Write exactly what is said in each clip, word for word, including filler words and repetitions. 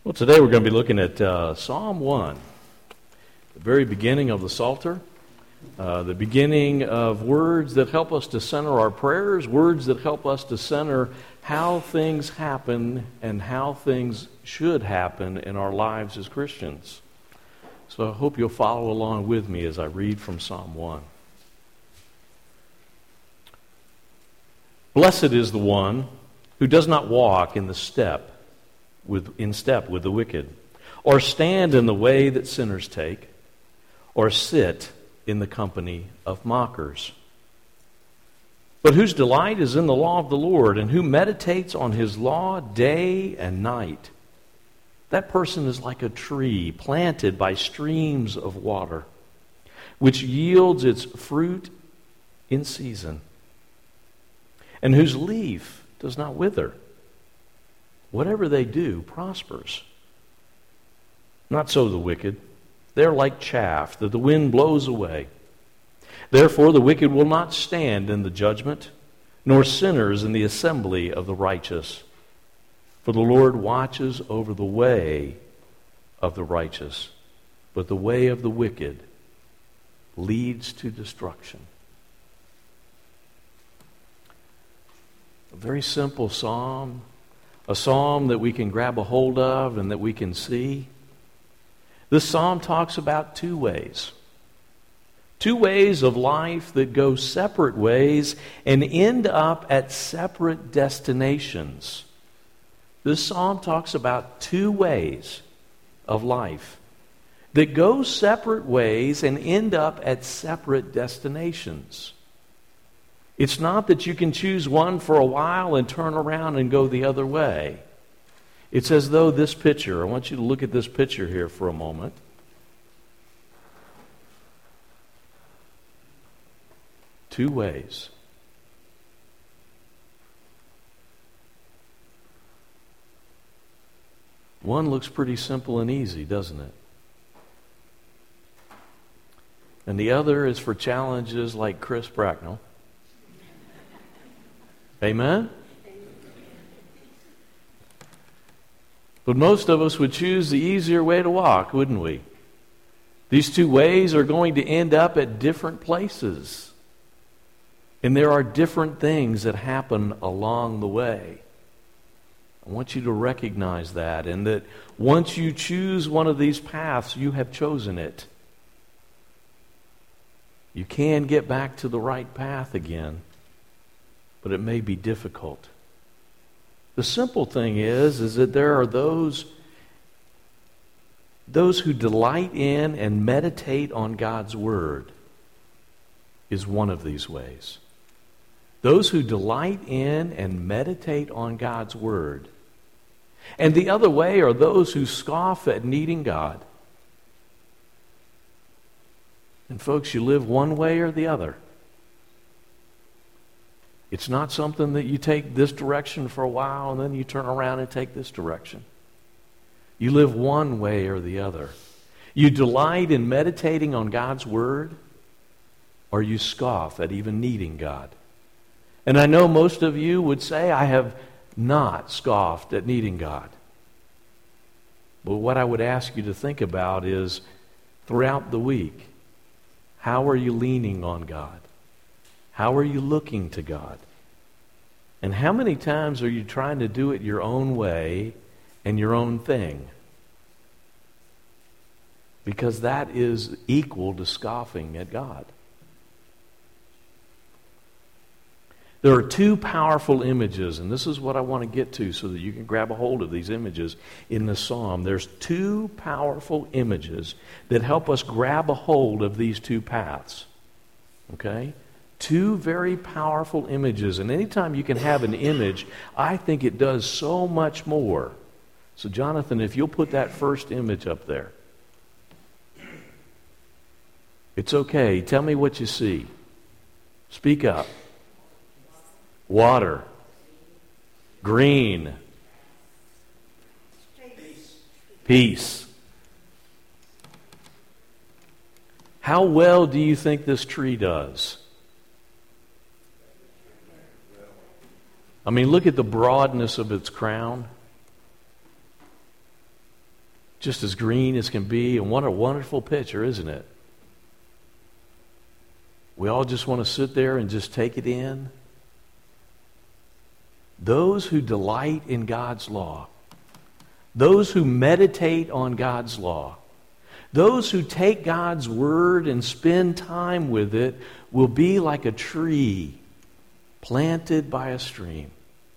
Well, today we're going to be looking at uh, Psalm one, the very beginning of the Psalter, uh, the beginning of words that help us to center our prayers, words that help us to center how things happen and how things should happen in our lives as Christians. So I hope you'll follow along with me as I read from Psalm one. Blessed is the one who does not walk in the step with in step with the wicked, or stand in the way that sinners take, or sit in the company of mockers. But whose delight is in the law of the Lord, and who meditates on his law day and night. That person is like a tree planted by streams of water, which yields its fruit in season, and whose leaf does not wither. Whatever they do prospers. Not so the wicked. They're like chaff that the wind blows away. Therefore the wicked will not stand in the judgment, nor sinners in the assembly of the righteous. For the Lord watches over the way of the righteous, but the way of the wicked leads to destruction. A very simple psalm. A psalm that we can grab a hold of and that we can see. This psalm talks about two ways. Two ways of life that go separate ways and end up at separate destinations. This psalm talks about two ways of life that go separate ways and end up at separate destinations. It's not that you can choose one for a while and turn around and go the other way. It's as though this picture, I want you to look at this picture here for a moment. Two ways. One looks pretty simple and easy, doesn't it? And the other is for challenges like Chris Bracknell. Amen? But most of us would choose the easier way to walk, wouldn't we? These two ways are going to end up at different places. And there are different things that happen along the way. I want you to recognize that, and that once you choose one of these paths, you have chosen it. You can get back to the right path again, but it may be difficult. The simple thing is, is that there are those, those who delight in and meditate on God's Word is one of these ways. Those who delight in and meditate on God's Word. And the other way are those who scoff at needing God. And folks, you live one way or the other. It's not something that you take this direction for a while and then you turn around and take this direction. You live one way or the other. You delight in meditating on God's Word, or you scoff at even needing God. And I know most of you would say, I have not scoffed at needing God. But what I would ask you to think about is, throughout the week, how are you leaning on God? How are you looking to God? And how many times are you trying to do it your own way and your own thing? Because that is equal to scoffing at God. There are two powerful images, and this is what I want to get to so that you can grab a hold of these images in the psalm. There's two powerful images that help us grab a hold of these two paths. Okay? Two very powerful images. And anytime you can have an image, I think it does so much more. So Jonathan, if you'll put that first image up there. It's okay. Tell me what you see. Speak up. Water. Green. Peace. How well do you think this tree does? I mean, look at the broadness of its crown. just as green as can be, and what a wonderful picture, isn't it? We all just want to sit there and just take it in. Those who delight in God's law, those who meditate on God's law, those who take God's word and spend time with it will be like a tree planted by a stream,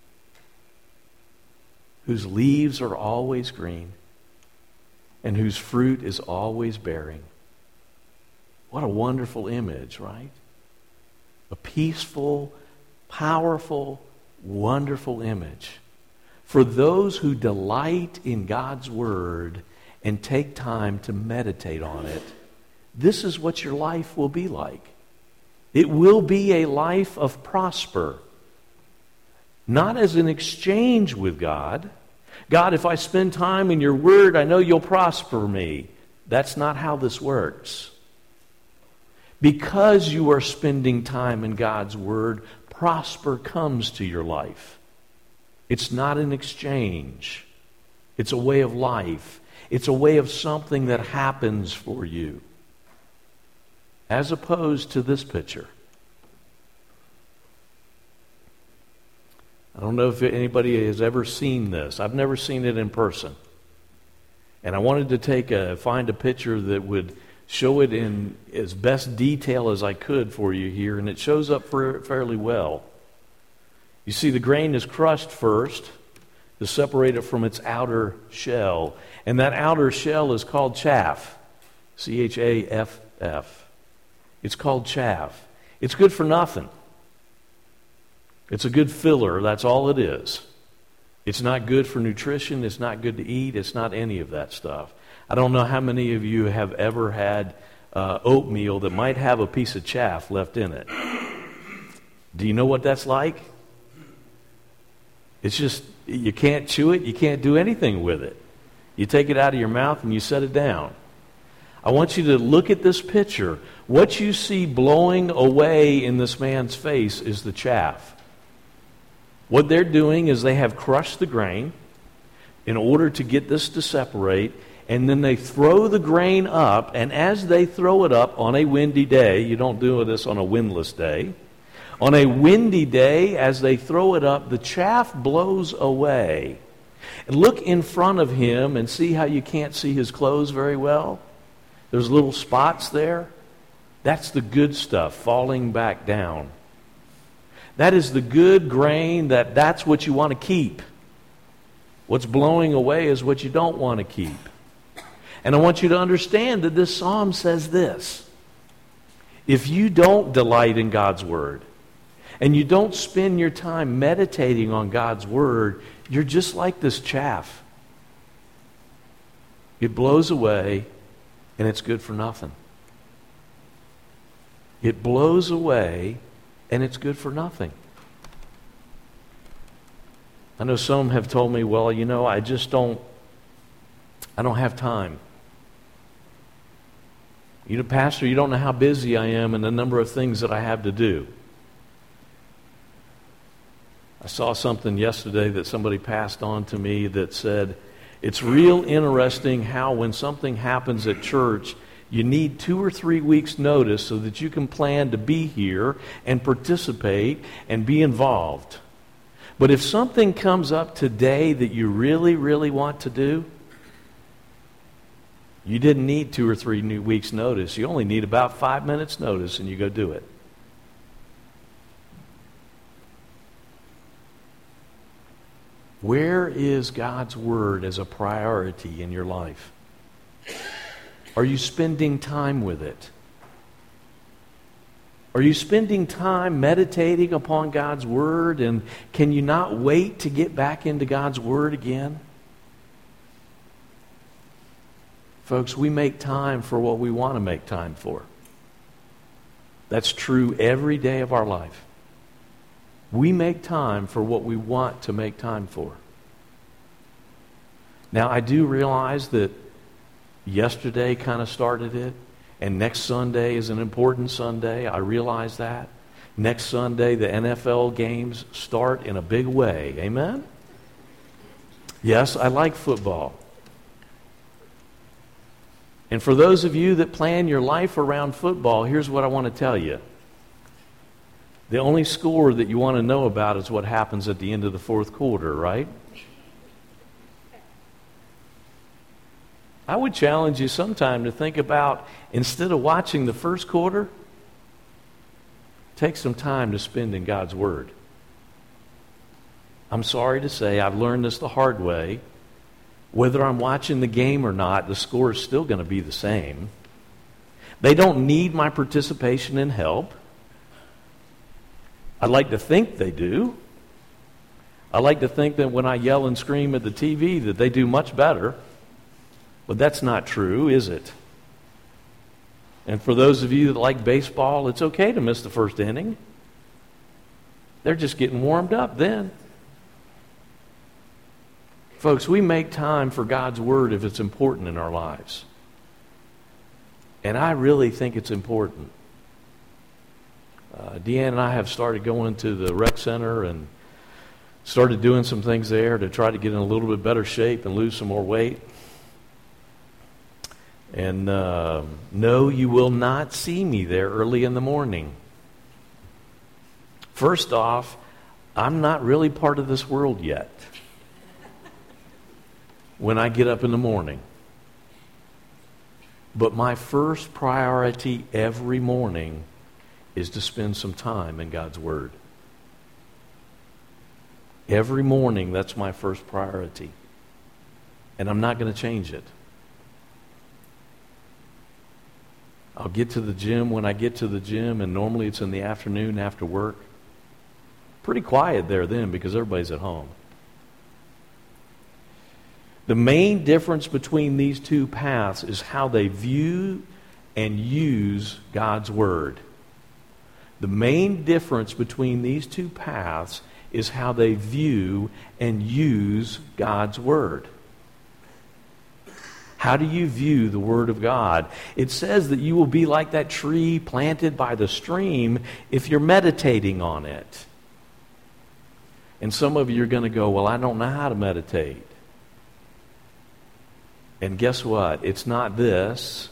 whose leaves are always green and whose fruit is always bearing. What a wonderful image, right? A peaceful, powerful, wonderful image for those who delight in God's word and take time to meditate on it. This is what your life will be like. It will be a life of prosper, not as an exchange with God. God, if I spend time in your word, I know you'll prosper me. That's not how this works. Because you are spending time in God's word, prosper comes to your life. It's not an exchange. It's a way of life. It's a way of something that happens for you. As opposed to this picture. I don't know if anybody has ever seen this. I've never seen it in person. And I wanted to take a, find a picture that would show it in as best detail as I could for you here, and it shows up for, fairly well. You see, the grain is crushed first to separate it from its outer shell, and that outer shell is called chaff, C H A F F. It's called chaff. It's good for nothing. It's a good filler, that's all it is. It's not good for nutrition, it's not good to eat, it's not any of that stuff. I don't know how many of you have ever had uh, oatmeal that might have a piece of chaff left in it. Do you know what that's like? It's just, you can't chew it, you can't do anything with it. You take it out of your mouth and you set it down. I want you to look at this picture. What you see blowing away in this man's face is the chaff. What they're doing is they have crushed the grain in order to get this to separate, and then they throw the grain up, and as they throw it up on a windy day, you don't do this on a windless day, on a windy day, as they throw it up, the chaff blows away. And look in front of him and see how you can't see his clothes very well? There's little spots there. That's the good stuff falling back down. That is the good grain, that that's what you want to keep. What's blowing away is what you don't want to keep. And I want you to understand that this psalm says this. If you don't delight in God's word, and you don't spend your time meditating on God's word, you're just like this chaff. It blows away, and it's good for nothing. It blows away, and it's good for nothing. I know some have told me, well, you know, I just don't, I don't have time. You know, Pastor, you don't know how busy I am and the number of things that I have to do. I saw something yesterday that somebody passed on to me that said, it's real interesting how when something happens at church, you need two or three weeks' notice so that you can plan to be here and participate and be involved. But if something comes up today that you really, really want to do, you didn't need two or three new weeks' notice. You only need about five minutes' notice, and you go do it. Where is God's word as a priority in your life? Are you spending time with it? Are you spending time meditating upon God's word, and can you not wait to get back into God's word again? Folks, we make time for what we want to make time for. That's true every day of our life. We make time for what we want to make time for. Now, I do realize that yesterday kind of started it, and next Sunday is an important Sunday. I realize that. Next Sunday, the N F L games start in a big way. Amen? Yes, I like football. And for those of you that plan your life around football, here's what I want to tell you. The only score that you want to know about is what happens at the end of the fourth quarter, right? I would challenge you sometime to think about, instead of watching the first quarter, take some time to spend in God's Word. I'm sorry to say, I've learned this the hard way. Whether I'm watching the game or not, the score is still going to be the same. They don't need my participation and help. I'd like to think they do. I like to think that when I yell and scream at the T V that they do much better. But that's not true, is it? And for those of you that like baseball, it's okay to miss the first inning. They're just getting warmed up then. Folks, we make time for God's Word if it's important in our lives. And I really think it's important. Uh, Deanne and I have started going to the rec center and started doing some things there to try to get in a little bit better shape and lose some more weight. And uh, no, you will not see me there early in the morning. First off, I'm not really part of this world yet when I get up in the morning. But my first priority every morning is to spend some time in God's Word. Every morning, that's my first priority. And I'm not going to change it. I'll get to the gym when I get to the gym, and normally it's in the afternoon after work. Pretty quiet there then because everybody's at home. The main difference between these two paths is how they view and use God's Word. The main difference between these two paths is how they view and use God's Word. How do you view the Word of God? It says that you will be like that tree planted by the stream if you're meditating on it. And some of you are going to go, well, I don't know how to meditate. And guess what? It's not this.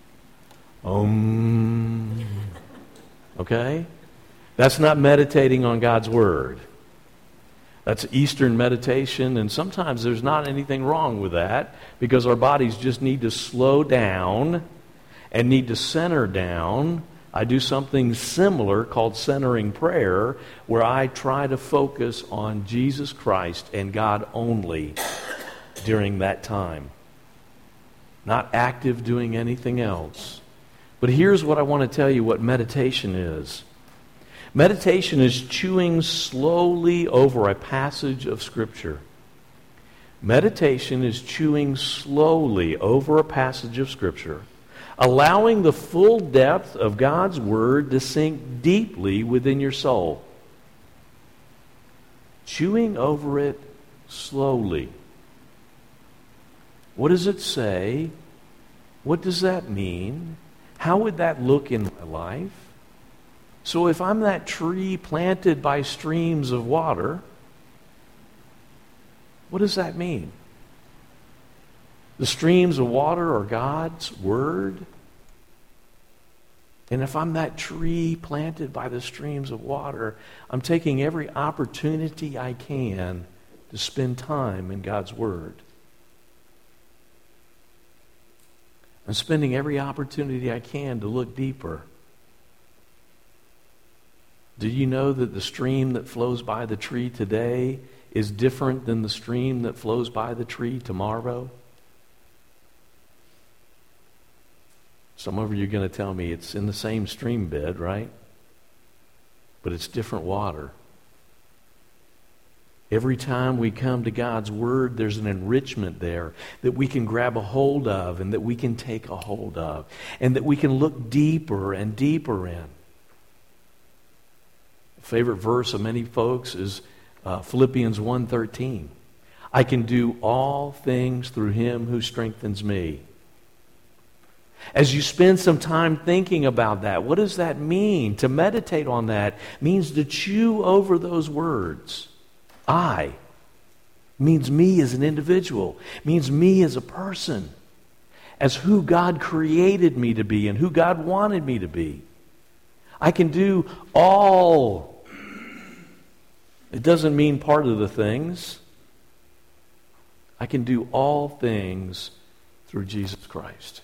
Um... Okay? That's not meditating on God's Word. That's Eastern meditation, and sometimes there's not anything wrong with that because our bodies just need to slow down and need to center down. I do something similar called centering prayer, where I try to focus on Jesus Christ and God only during that time. Not active doing anything else. But here's what I want to tell you what meditation is. Meditation is chewing slowly over a passage of Scripture. Meditation is chewing slowly over a passage of Scripture, allowing the full depth of God's Word to sink deeply within your soul. Chewing over it slowly. What does it say? What does that mean? How would that look in my life? So if I'm that tree planted by streams of water, what does that mean? The streams of water are God's Word. And if I'm that tree planted by the streams of water, I'm taking every opportunity I can to spend time in God's Word. I'm spending every opportunity I can to look deeper. Do you know that the stream that flows by the tree today is different than the stream that flows by the tree tomorrow? Some of you are going to tell me it's in the same stream bed, right? But it's different water. Every time we come to God's Word, there's an enrichment there that we can grab a hold of and that we can take a hold of and that we can look deeper and deeper in. A favorite verse of many folks is uh, Philippians one thirteen. I can do all things through Him who strengthens me. As you spend some time thinking about that, what does that mean? To meditate on that means to chew over those words. I means me as an individual, means me as a person. as who God created me to be and who God wanted me to be. I can do all. It doesn't mean part of the things. I can do all things through Jesus Christ,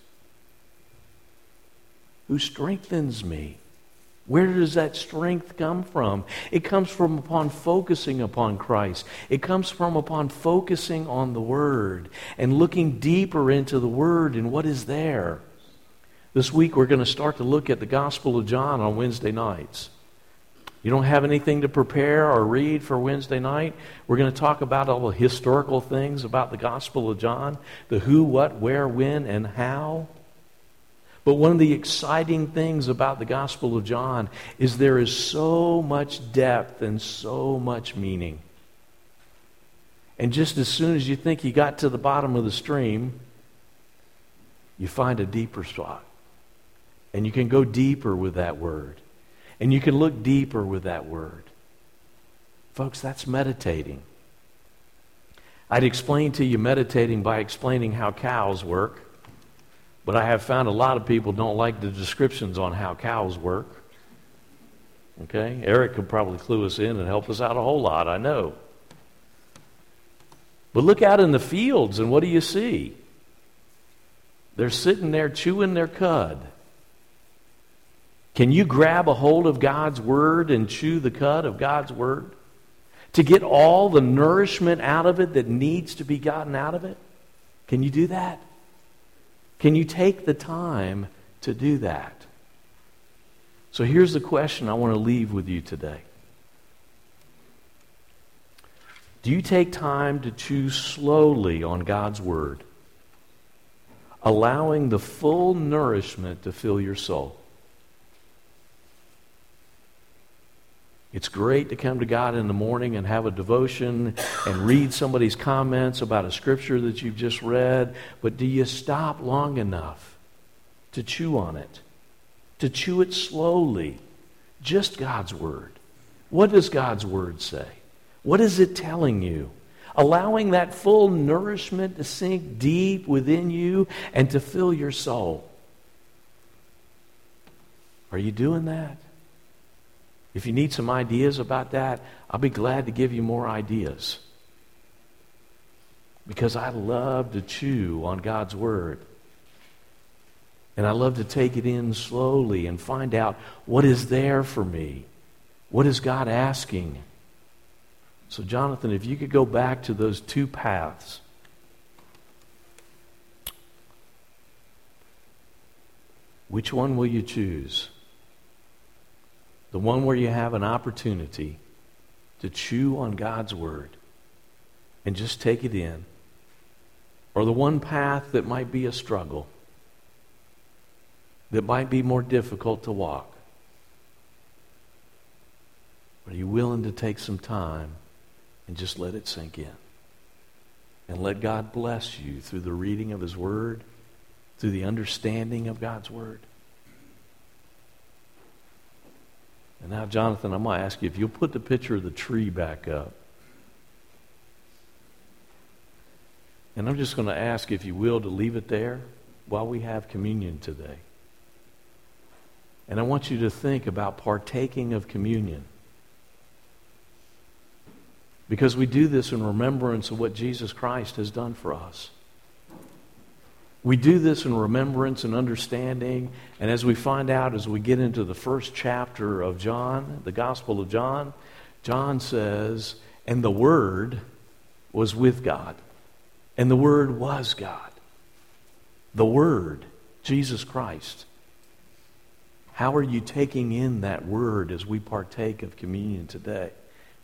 who strengthens me. Where does that strength come from? It comes from upon focusing upon Christ. It comes from upon focusing on the Word and looking deeper into the Word and what is there. This week we're going to start to look at the Gospel of John on Wednesday nights. You don't have anything to prepare or read for Wednesday night? We're going to talk about all the historical things about the Gospel of John, the who, what, where, when, and how. But one of the exciting things about the Gospel of John is there is so much depth and so much meaning. And just as soon as you think you got to the bottom of the stream, you find a deeper spot. And you can go deeper with that word. And you can look deeper with that word. Folks, that's meditating. I'd explain to you meditating by explaining how cows work. But I have found a lot of people don't like the descriptions on how cows work. Okay? Eric could probably clue us in and help us out a whole lot, I know. But look out in the fields and what do you see? They're sitting there chewing their cud. Can you grab a hold of God's Word and chew the cud of God's Word? To get all the nourishment out of it that needs to be gotten out of it? Can you do that? Can you take the time to do that? So here's the question I want to leave with you today. Do you take time to chew slowly on God's Word, allowing the full nourishment to fill your soul? It's great to come to God in the morning and have a devotion and read somebody's comments about a scripture that you've just read, but do you stop long enough to chew on it? To chew it slowly? Just God's Word. What does God's Word say? What is it telling you? Allowing that full nourishment to sink deep within you and to fill your soul. Are you doing that? If you need some ideas about that, I'll be glad to give you more ideas. Because I love to chew on God's Word. And I love to take it in slowly and find out what is there for me. What is God asking? So Jonathan, if you could go back to those two paths. Which one will you choose? The one where you have an opportunity to chew on God's Word and just take it in. Or the one path that might be a struggle, that might be more difficult to walk. Are you willing to take some time and just let it sink in? And let God bless you through the reading of His Word, through the understanding of God's Word. And now, Jonathan, I'm going to ask you if you'll put the picture of the tree back up. And I'm just going to ask, if you will, to leave it there while we have communion today. And I want you to think about partaking of communion. Because we do this in remembrance of what Jesus Christ has done for us. We do this in remembrance and understanding, and as we find out as we get into the first chapter of John, the Gospel of John, John says, and the Word was with God, and the Word was God. The Word, Jesus Christ. How are you taking in that Word as we partake of communion today?